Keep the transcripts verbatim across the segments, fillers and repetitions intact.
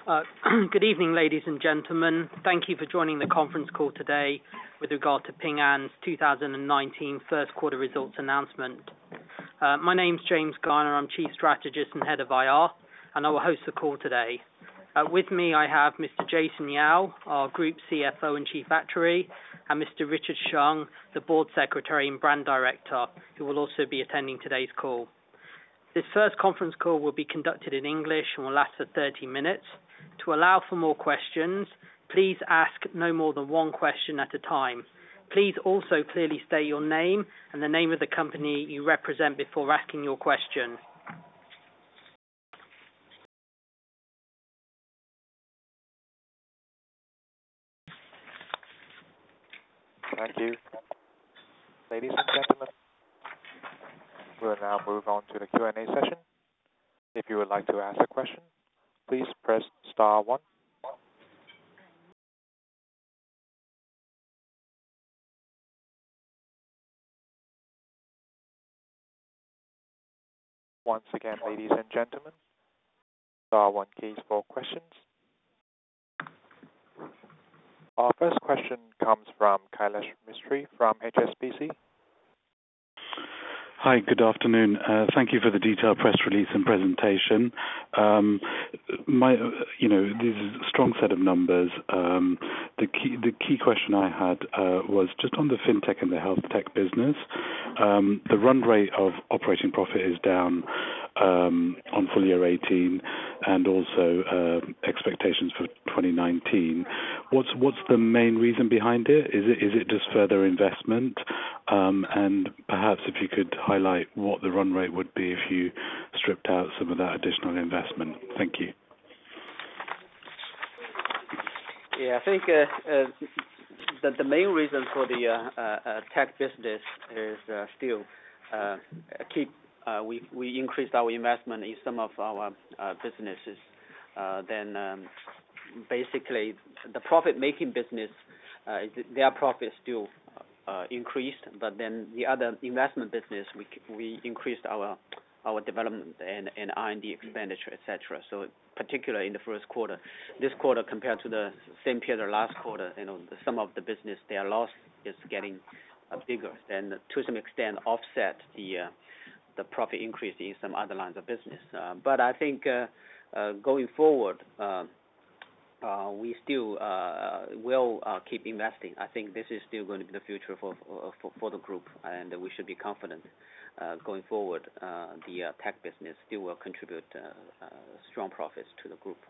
Uh, Good evening, ladies and gentlemen. Thank you for joining the conference call today with regard to Ping An's two thousand nineteen first quarter results announcement. Uh, my name's James Garner. I'm Chief Strategist and Head of I R, and I will host the call today. Uh, with me, I have Mister Jason Yao, our Group C F O and Chief Actuary, and Mister Richard Sheng, the Board Secretary and Brand Director, who will also be attending today's call. This first conference call will be conducted in English and will last for thirty minutes. To allow for more questions, please ask no more than one question at a time. Please also clearly state your name and the name of the company you represent before asking your question. Thank you. Ladies and gentlemen, we'll now move on to the Q and A session. If you would like to ask a question, please press star one. Once again, ladies and gentlemen, star one keys for questions. Our first question comes from Kailesh Mistry from H S B C. Hi, good afternoon. Uh, thank you for the detailed press release and presentation. Um, my, you know, this is a strong set of numbers. Um, the key, the key question I had uh, was just on the fintech and the health tech business. Um, the run rate of operating profit is down um, on full year eighteen, and also uh, expectations for twenty nineteen. What's what's the main reason behind it? Is it is it just further investment? Um, and perhaps if you could highlight what the run rate would be if you stripped out some of that additional investment. Thank you. Yeah, I think uh, uh, the the main reason for the uh, uh, tech business is uh, still uh, keep uh, we we increased our investment in some of our uh, businesses. Uh, then um, basically the profit making business, uh, their profit still uh, increased, but then the other investment business we we increased our our development and, and R and D expenditure, et cetera. So particularly in the first quarter, this quarter compared to the same period last quarter, you know, the, some of the business, their loss is getting uh, bigger, and to some extent offset the uh, the profit increase in some other lines of business. Uh, but I think uh, uh, going forward, uh, uh, we still uh, will uh, keep investing. I think this is still going to be the future for for, for the group, and we should be confident. Uh, going forward, uh, the uh, tech business still will contribute uh, uh, strong profits to the group.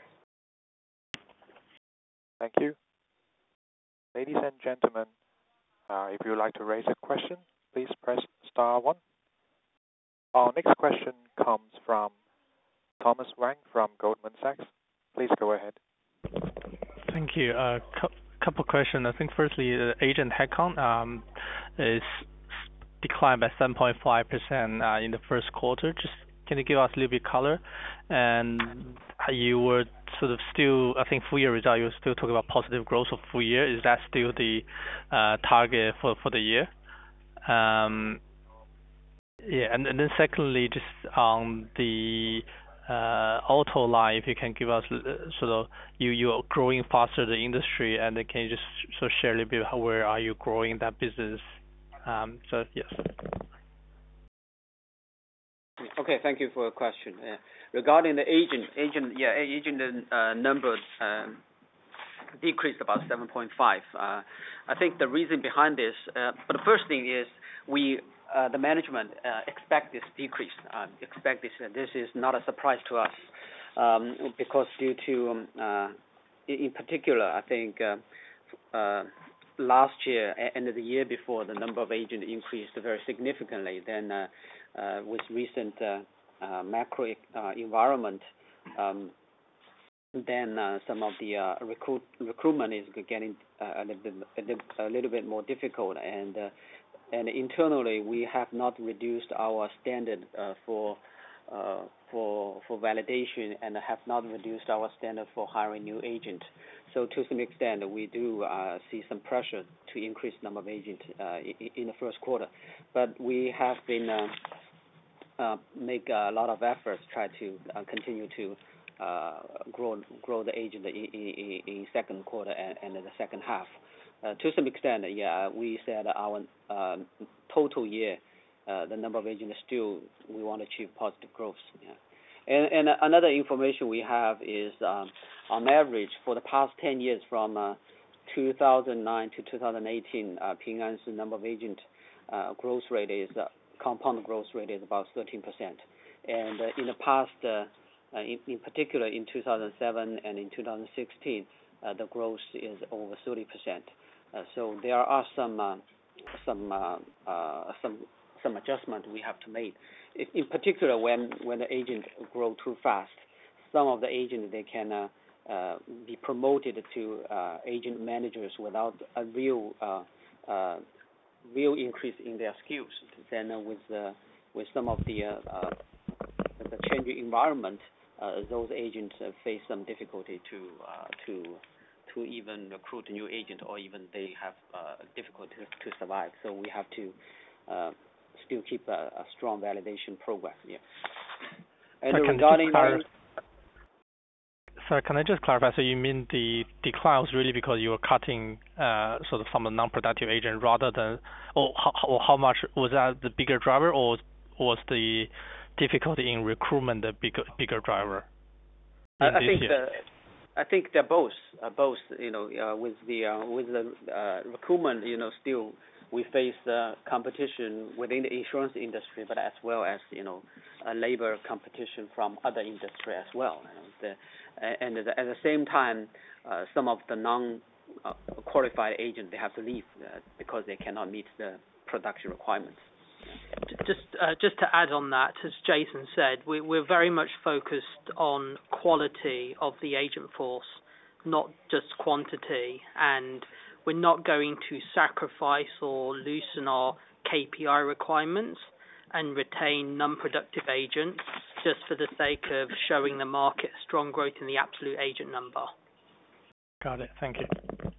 Thank you. Ladies and gentlemen, uh, if you would like to raise a question, please press star one. Our next question comes from Thomas Wang from Goldman Sachs. Please go ahead. Thank you. A uh, cu- couple questions. I think firstly, the agent headcount um, is declined by seven point five percent uh, in the first quarter. Just can you give us a little bit color? And you were sort of still, I think full year result, you were still talking about positive growth of full year. Is that still the uh, target for, for the year? Um, yeah, and, and then secondly, just on the uh, auto line, if you can give us uh, sort of, you, you're growing faster than the industry, and then can you just sort of share a little bit how, where are you growing that business? Um, so yes. Okay, thank you for your question. Uh, regarding the agent, agent, yeah, agent uh, number uh, decreased about seven point five. Uh, I think the reason behind this, uh, but the first thing is we, uh, the management, uh, expect this decrease. Uh, expect this. Uh, this is not a surprise to us um, because due to, um, uh, in, in particular, I think. Uh, uh, Last year and the year before, the number of agents increased very significantly. Then, uh, uh, with recent uh, uh, macro uh, environment, um, then uh, some of the uh, recruit recruitment is getting uh, a, little bit, a little bit more difficult. And uh, and internally, we have not reduced our standard uh, for uh, for for validation, and have not reduced our standard for hiring new agents. So to some extent, we do uh, see some pressure to increase number of agents uh, in, in the first quarter. But we have been uh, uh, make a lot of efforts, try to uh, continue to uh, grow grow the agent in, in, in second quarter and, and the second half. Uh, to some extent, yeah, we said our uh, total year, uh, the number of agents still we want to achieve positive growth. Yeah. And, and another information we have is um, on average for the past ten years from uh, two thousand nine to two thousand eighteen, uh, Ping An's number of agent uh, growth rate is uh, compound growth rate is about thirteen percent. And uh, in the past, uh, uh, in, in particular in two thousand seven and in two thousand sixteen, uh, the growth is over thirty percent. Uh, so there are some uh, some uh, uh, some some adjustment we have to make. If, in particular, when when the agent grow too fast, some of the agents they can uh, uh, be promoted to uh, agent managers without a real uh, uh, real increase in their skills. Then uh, with uh, with some of the uh, uh, the changing environment, uh, those agents uh, face some difficulty to uh, to to even recruit a new agent, or even they have uh, difficulty to survive. So we have to uh, still keep a, a strong validation program. Yeah. And so regarding Sorry, can I just clarify? So you mean the decline was really because you were cutting uh, sort of some non-productive agent rather than, or how, or how much was that the bigger driver, or was the difficulty in recruitment the bigger bigger driver? I, I think the, I think they're both. Uh, both, you know, uh, with the uh, with the uh, recruitment, you know, still we face uh, competition within the insurance industry, but as well as you know, uh, labor competition from other industry as well. You know, the, and at the same time, uh, some of the non-qualified uh, agents they have to leave uh, because they cannot meet the production requirements. Just uh, just to add on that, as Jason said, we, we're very much focused on quality of the agent force, not just quantity, and we're not going to sacrifice or loosen our K P I requirements and retain non-productive agents just for the sake of showing the market strong growth in the absolute agent number. Got it. Thank you.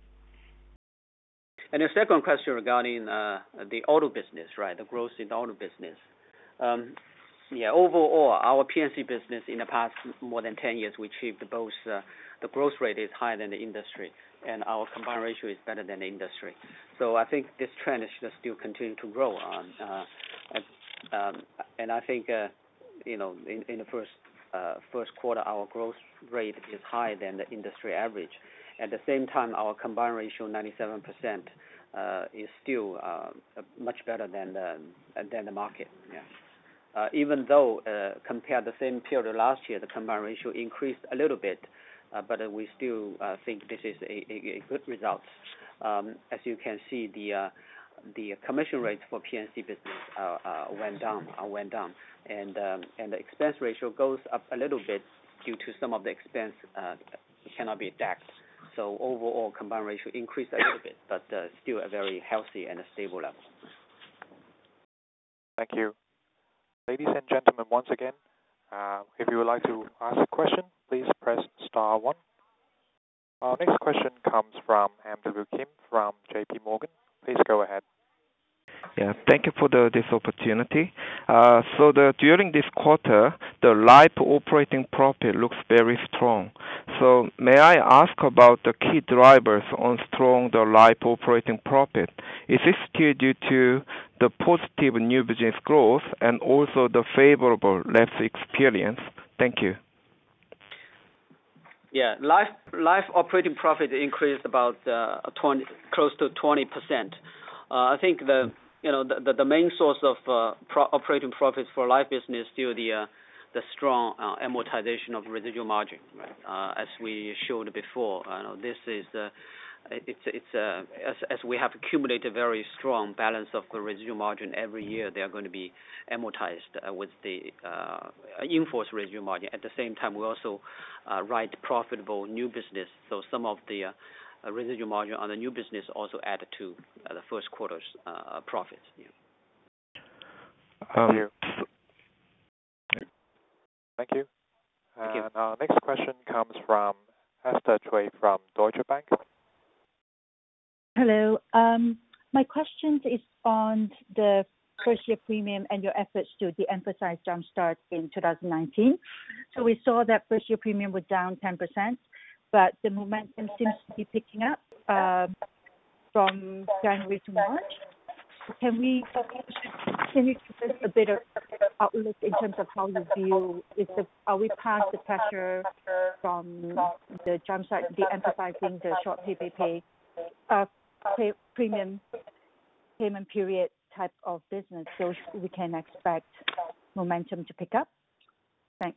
And the second question regarding uh, the auto business, right, the growth in the auto business. Um, yeah, overall, our P and C business in the past more than ten years, we achieved both uh, the growth rate is higher than the industry, and our combined ratio is better than the industry. So I think this trend should still continue to grow on. Uh, and, um, and I think, uh, you know, in, in the first uh, first quarter, our growth rate is higher than the industry average. At the same time, our combined ratio, ninety-seven percent, uh, is still uh, much better than the than the market. Yeah. Uh, even though uh, compared to the same period last year, the combined ratio increased a little bit, uh, but uh, we still uh, think this is a, a, a good result. Um, as you can see, the uh, the commission rates for P and C business uh, uh, went down, uh, went down, and um, and the expense ratio goes up a little bit due to some of the expense uh, cannot be deducted. So overall combined ratio increased a little bit, but uh, still a very healthy and a stable level. Thank you. Ladies and gentlemen, once again, uh, if you would like to ask a question, please press star one. Our next question comes from M W Kim from J P Morgan. Please go ahead. Yeah, thank you for the, this opportunity. Uh, so the, during this quarter, the life operating profit looks very strong. So may I ask about the key drivers on strong the life operating profit? Is it still due to the positive new business growth and also the favorable lapse experience? Thank you. Yeah, life life operating profit increased about uh, twenty, close to twenty percent. Uh, I think the you know the, the, the main source of uh, pro operating profits for life business is still the uh, the strong uh, amortization of residual margin. Right? Uh, as we showed before, uh, know, this is uh, it's it's uh, as as we have accumulated very strong balance of the residual margin every year. They are going to be amortized uh, with the uh, in-force residual margin. At the same time, we also uh, write profitable new business. So some of the uh, Uh, residual margin on the new business also added to uh, the first quarter's uh, profits. Yeah. Thank Um, you. Thank you. Thank and you. Our next question comes from Esther Cui from Deutsche Bank. Hello. Um, my question is on the first-year premium and your efforts to de-emphasize Jumpstart in two thousand nineteen. So we saw that first-year premium was down ten percent, but the momentum seems to be picking up uh, from January to March. Can we can you give us a bit of outlook in terms of how you view is the are we past the pressure from the Jumpstart de-emphasizing the short pay pay pay, uh, pay premium payment period type of business, so we can expect momentum to pick up? Thanks.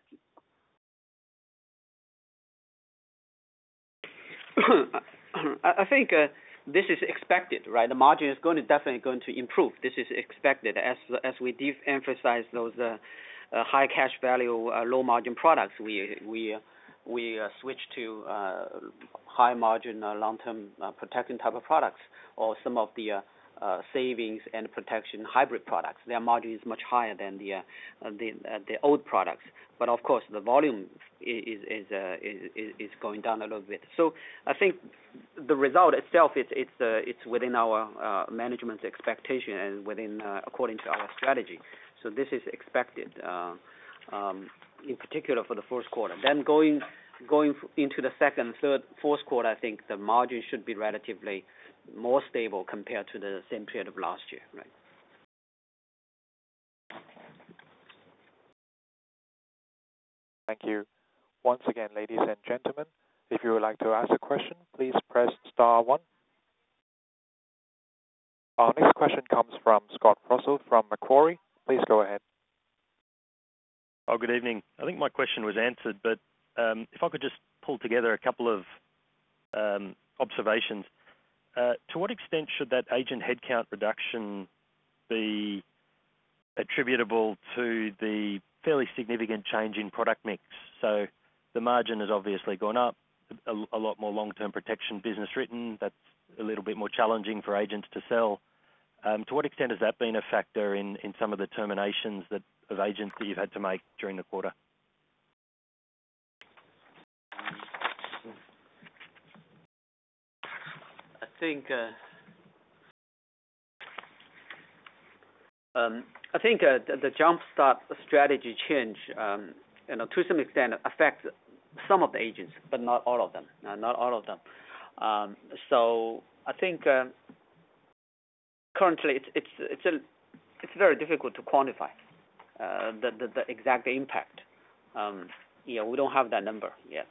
I think uh, this is expected, right? The margin is going to definitely going to improve. This is expected as as we de-emphasize those uh, uh, high cash value, uh, low margin products. We we we uh, switch to uh, high margin, uh, long term uh, protection type of products, or some of the uh, uh, savings and protection hybrid products. Their margin is much higher than the uh, the uh, the old products. But of course, the volume is is, uh, is is going down a little bit. So I think the result itself it's it's uh, it's within our uh, management's expectation and within uh, according to our strategy. So this is expected, uh, um, in particular for the first quarter. Then going going into the second, third, fourth quarter, I think the margin should be relatively more stable compared to the same period of last year, right? Thank you. Once again, ladies and gentlemen, if you would like to ask a question, please press star one. Our next question comes from Scott Russell from Macquarie. Please go ahead. Oh, good evening. I think my question was answered, but um, if I could just pull together a couple of um, observations. Uh, to what extent should that agent headcount reduction be attributable to the fairly significant change in product mix? So the margin has obviously gone up, a, a lot more long-term protection business written. That's a little bit more challenging for agents to sell. Um, to what extent has that been a factor in, in some of the terminations that of agents that you've had to make during the quarter? I think uh, um, I think uh, the, the Jumpstart strategy change, um, you know, to some extent affects some of the agents, but not all of them. Uh, not all of them. Um, so I think uh, currently it's it's it's a it's very difficult to quantify uh, the, the the exact impact. Um, yeah, we don't have that number yet.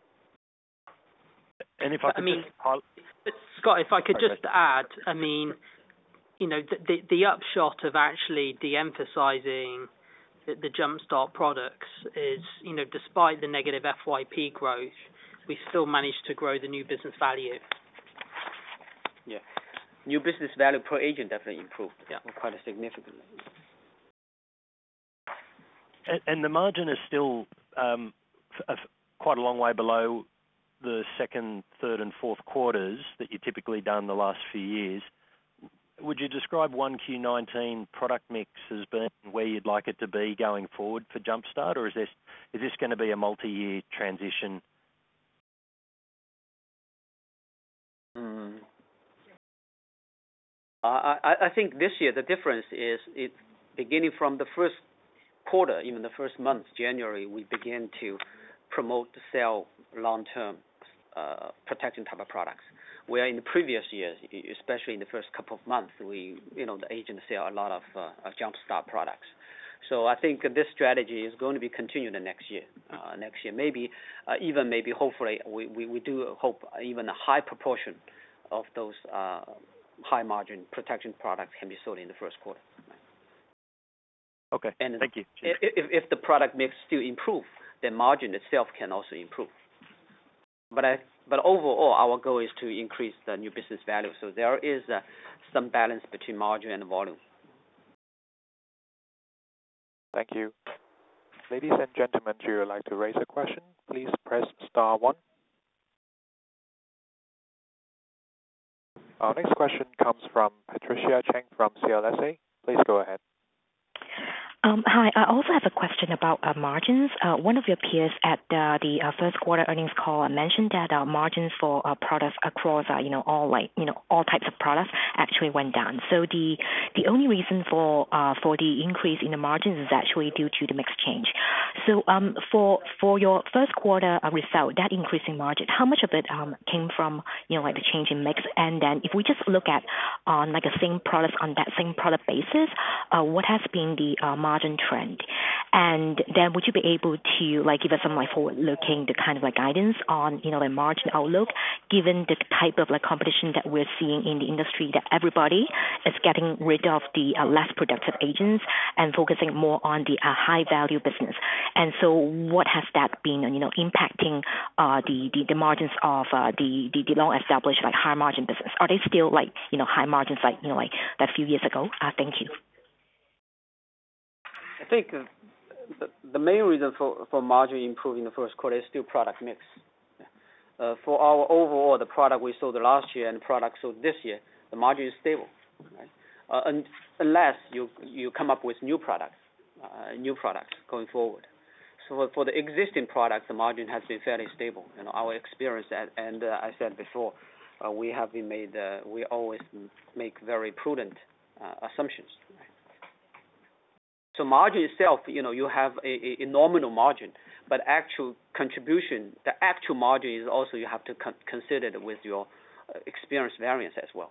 And if I could I mean, just... Scott, if I could Sorry, just add, I mean, you know, the, the, the upshot of actually de-emphasizing the, the Jumpstart products is, you know, despite the negative F Y P growth, we still managed to grow the new business value. Yeah, new business value per agent definitely improved. Yeah, quite significantly. And, and the margin is still um, f- quite a long way below the second, third, and fourth quarters that you typically done the last few years. Would you describe one Q nineteen product mix as being where you'd like it to be going forward for Jumpstart, or is this is this going to be a multi-year transition? Mm. I, I I think this year the difference is it's beginning from the first quarter, even the first month, January, we began to promote to sell long-term uh, protection type of products. Where in the previous years, especially in the first couple of months, we, you know, the agents sell a lot of uh, Jumpstart products. So I think this strategy is going to be continued the next year. Uh, next year, maybe uh, even maybe hopefully we, we, we do hope even a high proportion of those uh, high margin protection products can be sold in the first quarter. Okay, and thank you. If, if, if the product mix still improve, then margin itself can also improve. But I, but overall, our goal is to increase the new business value. So there is uh, some balance between margin and volume. Thank you. Ladies and gentlemen, if you would like to raise a question, please press star one. Our next question comes from Patricia Cheng from C L S A. Please go ahead. Um, Hi. I also have a question about uh, margins. Uh, One of your peers at uh, the uh, first quarter earnings call uh, mentioned that uh, margins for uh, products across, uh, you know, all like, you know, all types of products actually went down. So the the only reason for uh, for the increase in the margins is actually due to the mix change. So um, for for your first quarter uh, result, that increase in margin, how much of it um, came from, you know, like the change in mix? And then if we just look at on like the same products on that same product basis, uh, what has been the uh, margin trend? And then would you be able to like give us some like forward-looking the kind of like guidance on, you know, the margin outlook, given the type of like competition that we're seeing in the industry, that everybody is getting rid of the uh, less productive agents and focusing more on the uh, high value business. And so what has that been, you know, impacting uh, the, the, the margins of uh, the, the, the long established like high margin business? Are they still like, you know, high margins like, you know, like that few years ago? Uh, thank you. I think uh, the, the main reason for, for margin improving in the first quarter is still product mix. Uh, for our overall, the product we sold last year and the product sold this year, the margin is stable, right? Uh, and, unless you you come up with new products, uh, new products going forward. So for, for the existing products, the margin has been fairly stable. You know, our experience, and, and uh, I said before, uh, we have been made. Uh, we always make very prudent uh, assumptions. Right? So margin itself, you know, you have a, a nominal margin, but actual contribution, the actual margin is also you have to con- consider it with your uh, experience variance as well.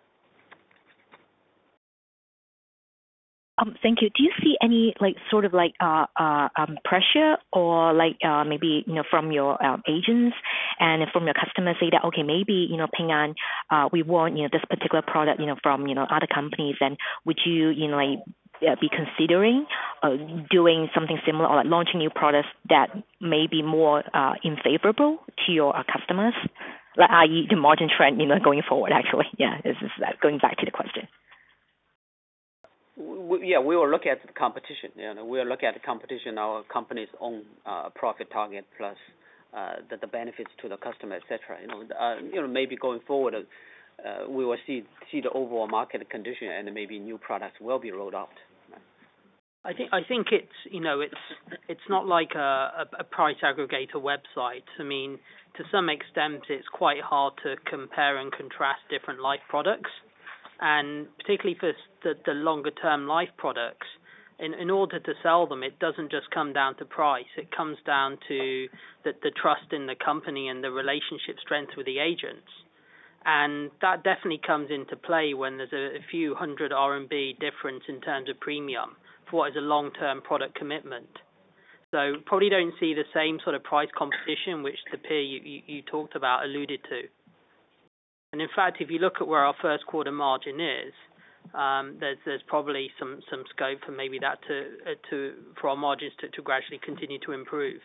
Um, thank you. Do you see any like sort of like uh, uh, um, pressure or like uh, maybe, you know, from your um, agents and from your customers say that, okay, maybe, you know, Ping An, uh, we want, you know, this particular product, you know, from, you know, other companies, and would you, you know, like uh, be considering uh, doing something similar or like launching new products that may be more uh, unfavorable to your uh, customers, like that is the margin trend, you know, going forward? Actually, yeah, this is uh, going back to the question. We, yeah, we will look at the competition. You know, we will look at the competition, our company's own uh, profit target plus uh, the, the benefits to the customer, et cetera. You know, uh, you know, maybe going forward, uh, we will see see the overall market condition, and maybe new products will be rolled out. I think I think it's you know it's it's not like a, a, a price aggregator website. I mean, to some extent, it's quite hard to compare and contrast different life products. And particularly for the, the longer term life products, in, in order to sell them, it doesn't just come down to price. It comes down to the, the trust in the company and the relationship strength with the agents. And that definitely comes into play when there's a, a few hundred R M B difference in terms of premium for what is a long-term product commitment. So probably don't see the same sort of price competition which the peer you, you, you talked about alluded to. And in fact, if you look at where our first quarter margin is, um, there's there's probably some, some scope for maybe that to uh, to for our margins to, to gradually continue to improve.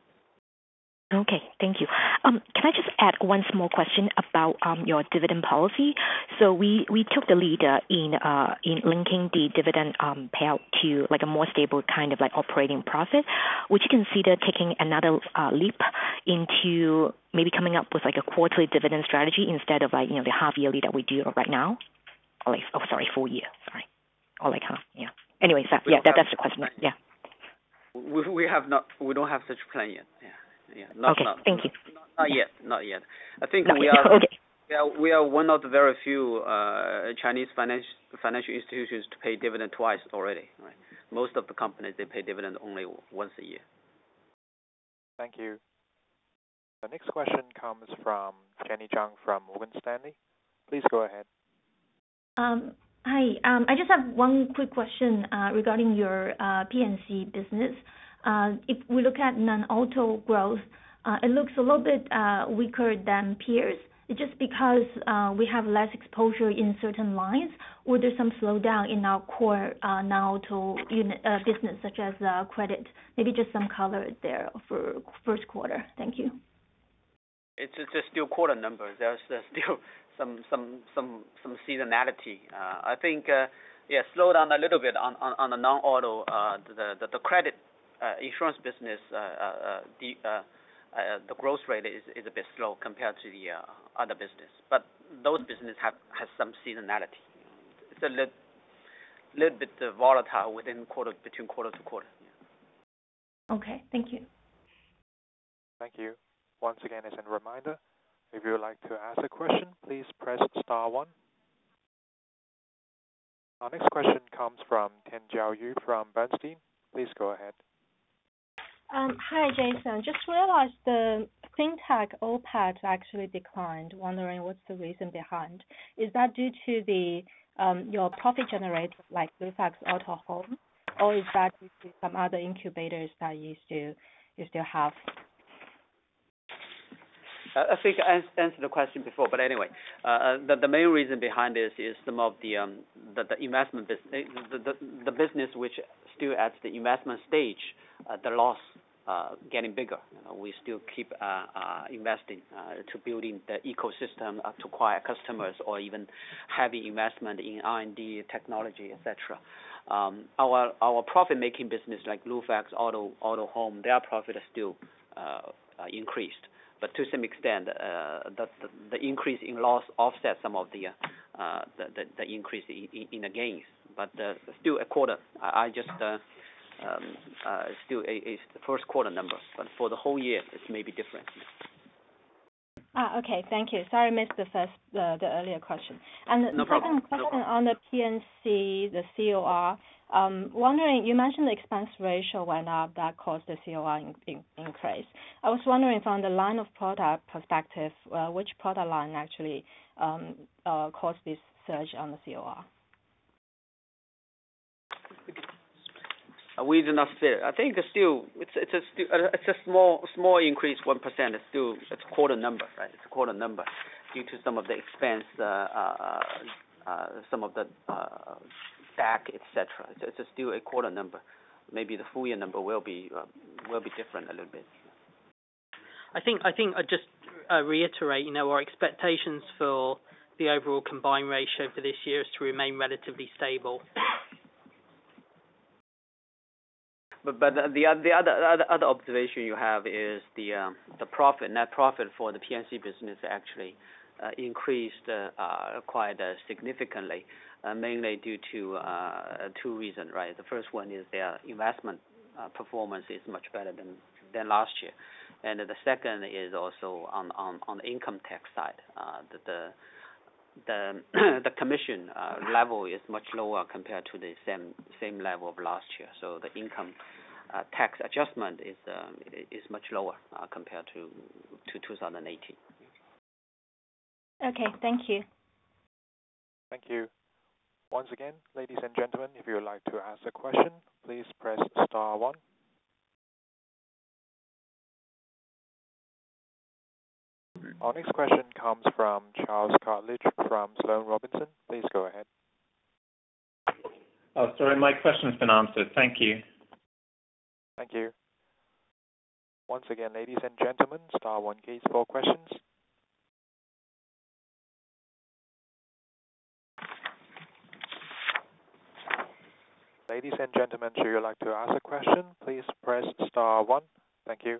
Okay, thank you. Um, can I just add one small question about um, your dividend policy? So we, we took the lead uh, in uh, in linking the dividend um, payout to like a more stable kind of like operating profit. Would you consider taking another uh, leap into maybe coming up with like a quarterly dividend strategy instead of like, you know, the half yearly that we do right now? Or like, oh, sorry, full year, sorry. Or like, huh, yeah. Anyways, that, yeah, that, that's the question. Yeah. We, we have not, we don't have such plan yet. Yeah. Yeah, not, okay, not, thank you. Not, not yet, not yet. I think not we yet. are okay. we are we are one of the very few uh, Chinese financial financial institutions to pay dividend twice already. Right? Most of the companies they pay dividend only once a year. Thank you. The next question comes from Jenny Zhang from Morgan Stanley. Please go ahead. Um, hi. Um, I just have one quick question uh, regarding your uh, P and C business. Uh, if we look at non-auto growth, uh, it looks a little bit uh, weaker than peers. It's just because uh, we have less exposure in certain lines, or there's some slowdown in our core uh, non-auto unit uh, business, such as uh, credit. Maybe just some color there for first quarter. Thank you. It's just still quarter numbers. There's, there's still some some some some seasonality. Uh, I think uh, yeah, slow down a little bit on on, on the non-auto uh, the, the the credit. Uh, insurance business, uh, uh, the uh, uh, the growth rate is, is a bit slow compared to the uh, other business. But those business have has some seasonality. It's a little little bit uh, volatile within quarter between quarter to quarter. Yeah. Okay, thank you. Thank you. Once again, as a reminder, if you would like to ask a question, please press star one. Our next question comes from Tianjiao Yu from Bernstein. Please go ahead. Um, hi, Jason. Just realized the fintech O P E X actually declined. Wondering what's the reason behind. Is that due to the um, your profit generated like Lufax Auto Home, or is that due to some other incubators that you still you still have? I think I answered the question before, but anyway, uh, the, the main reason behind this is some of the um, the, the investment business, the, the, the business which still at the investment stage, uh, the loss uh, getting bigger. You know, we still keep uh, uh, investing uh, to building the ecosystem uh, to acquire customers, or even heavy investment in R and D, technology, et cetera. Um, our our profit making business like Lufax Auto Auto Home, their profit is still uh, uh, increased. But to some extent, uh, the, the the increase in loss offsets some of the uh, the, the, the increase in, in the gains. But uh, still a quarter. I, I just uh, um, uh, still a, a the first quarter number. But for the whole year, it's maybe different. Ah, okay, thank you. Sorry, I missed the first uh, the earlier question. And the no second problem. question no on the P and C, the C O R. Um, wondering, you mentioned the expense ratio went up, that caused the C O R in, in, increase. I was wondering from the line of product perspective, uh, which product line actually um, uh, caused this surge on the C O R? Uh, we do not fit. I think it's still it's it's a still, uh, it's a small small increase, one percent. It's still it's a quarter number, right? It's a quarter number due to some of the expense, uh, uh, uh, some of the uh, D A C, et cetera. It's, it's a still a quarter number. Maybe the full year number will be uh, will be different a little bit. I think I think I just uh, reiterate, you know, our expectations for the overall combined ratio for this year is to remain relatively stable. But but the the other other other observation you have is the um, the profit net profit for the P and C business actually uh, increased uh, uh, quite uh, significantly, uh, mainly due to uh, two reasons, right? The first one is their investment uh, performance is much better than than last year, and the second is also on on, on the income tax side. Uh, the, the the the commission uh, level is much lower compared to the same same level of last year. So the income uh, tax adjustment is uh, is much lower uh, compared to to two thousand eighteen. Okay, thank you. Thank you. Once again, ladies and gentlemen, if you would like to ask a question, please press star one. Our next question comes from Charles Cartledge from Sloane Robinson. Please go ahead. Oh, sorry, my question's been answered. Thank you. Thank you. Once again, ladies and gentlemen, star one keys for questions. Ladies and gentlemen, should you like to ask a question, please press star one. Thank you.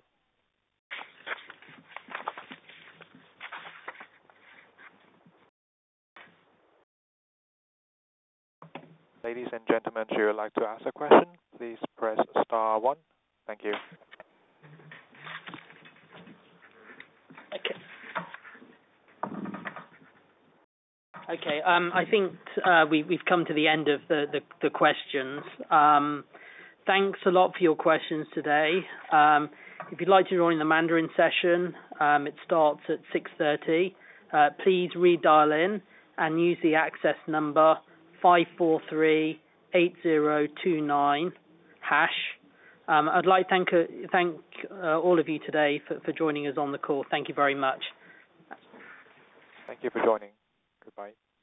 Ladies and gentlemen, should you like to ask a question, please press star one. Thank you. Okay. Okay. Um, I think uh, we, we've come to the end of the, the, the questions. Um, thanks a lot for your questions today. Um, if you'd like to join the Mandarin session, um, it starts at six thirty. Uh, please redial in and use the access number five four three eight zero two nine hash. Um, I'd like to thank, uh, thank uh, all of you today for, for joining us on the call. Thank you very much. Thank you for joining. Goodbye.